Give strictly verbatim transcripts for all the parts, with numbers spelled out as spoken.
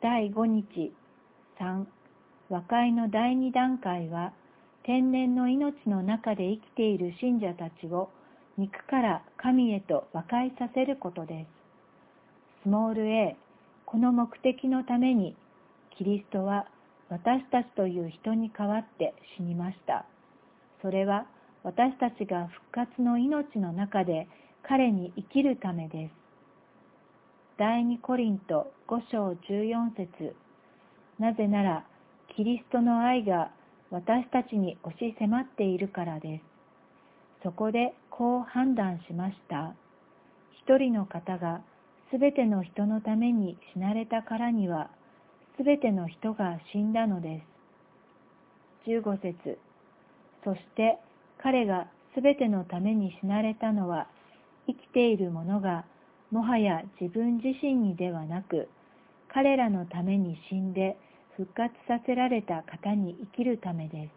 だいごにちさん和解のだいに段階は、天然の命の中で生きている信者たちを肉から神へと和解させることです。スモール a、この目的のために、キリストは私たちという人に代わって死にました。それは私たちが復活の命の中で彼に生きるためです。だいにコリントご章じゅうよん節。なぜなら、キリストの愛が私たちに押し迫っているからです。そこでこう判断しました。一人の方がすべての人のために死なれたからには、すべての人が死んだのです。じゅうご節。そして彼がすべてのために死なれたのは、生きている者がもはや自分自身にではなく、彼らのために死んで復活させられた方に生きるためです。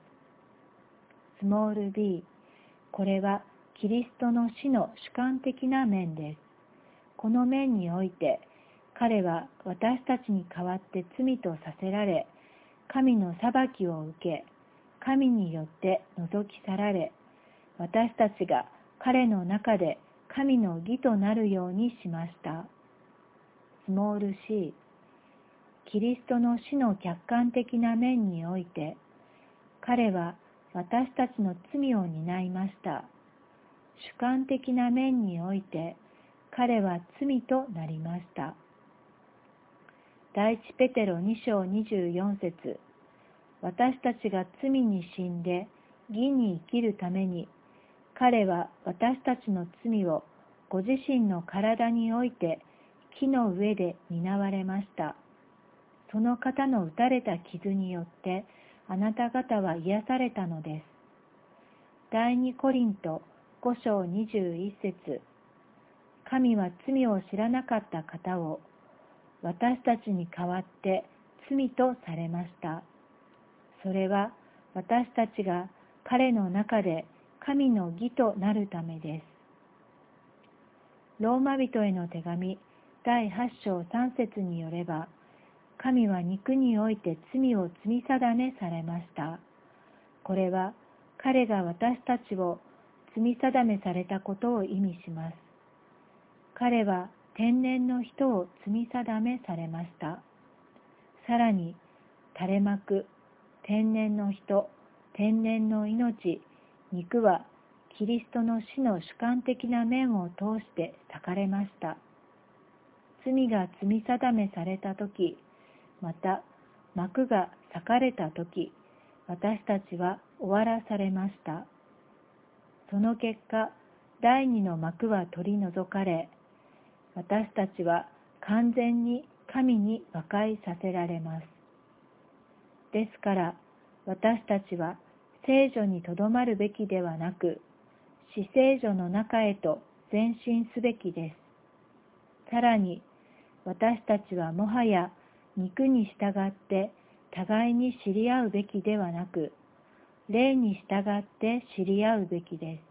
スモール b、これはキリストの死の主観的な面です。この面において、彼は私たちに代わって罪とさせられ、神の裁きを受け、神によって除き去られ、私たちが彼の中で神の義となるようにしました。スモール c、キリストの死の客観的な面において、彼は私たちの罪を担いました。主観的な面において、彼は罪となりました。だいいちペテロに章にじゅうよん節。私たちが罪に死んで義に生きるために、彼は私たちの罪をご自身の体において木の上で担われました。その方の打たれた傷によってあなた方は癒されたのです。だいにコリントご章にじゅういち節。神は罪を知らなかった方を私たちに代わって罪とされました。それは私たちが彼の中で神の義となるためです。ローマ人への手紙だいはち章さん節によれば、神は肉において罪を罪定めされました。これは彼が私たちを罪定めされたことを意味します。彼は天然の人を罪定めされました。さらに、垂れ幕、天然の人、天然の命、肉はキリストの死の主観的な面を通して裂かれました。罪が罪定めされたとき、また幕が裂かれたとき、私たちは終わらされました。その結果、第二の幕は取り除かれ、私たちは完全に神に和解させられます。ですから、私たちは聖女にとどまるべきではなく、死聖女の中へと前進すべきです。さらに、私たちはもはや肉に従って互いに知り合うべきではなく、霊に従って知り合うべきです。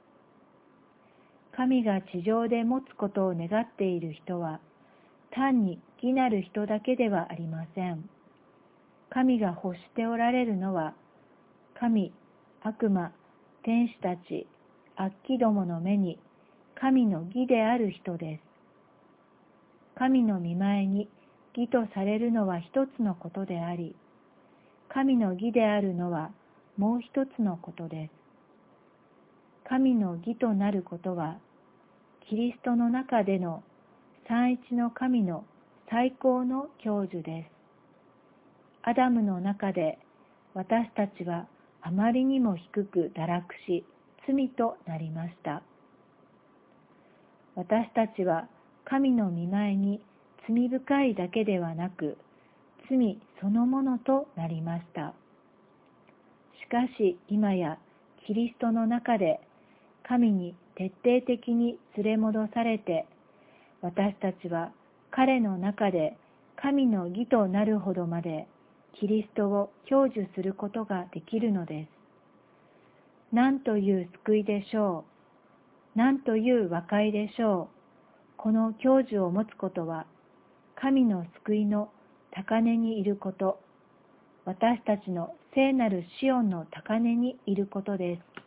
神が地上で持つことを願っている人は、単に義なる人だけではありません。神が欲しておられるのは、神、悪魔、天使たち、悪鬼どもの目に神の義である人です。神の御前に義とされるのは一つのことであり、神の義であるのはもう一つのことです。神の義となることは、キリストの中での三一の神の最高の享受です。アダムの中で私たちはあまりにも低く堕落し、罪となりました。私たちは神の御前に罪深いだけではなく、罪そのものとなりました。しかし今やキリストの中で神に徹底的に連れ戻されて、私たちは彼の中で神の義となるほどまでキリストを享受することができるのです。何という救いでしょう。何という和解でしょう。この享受を持つことは、神の救いの高根にいること、私たちの聖なるシオンの高根にいることです。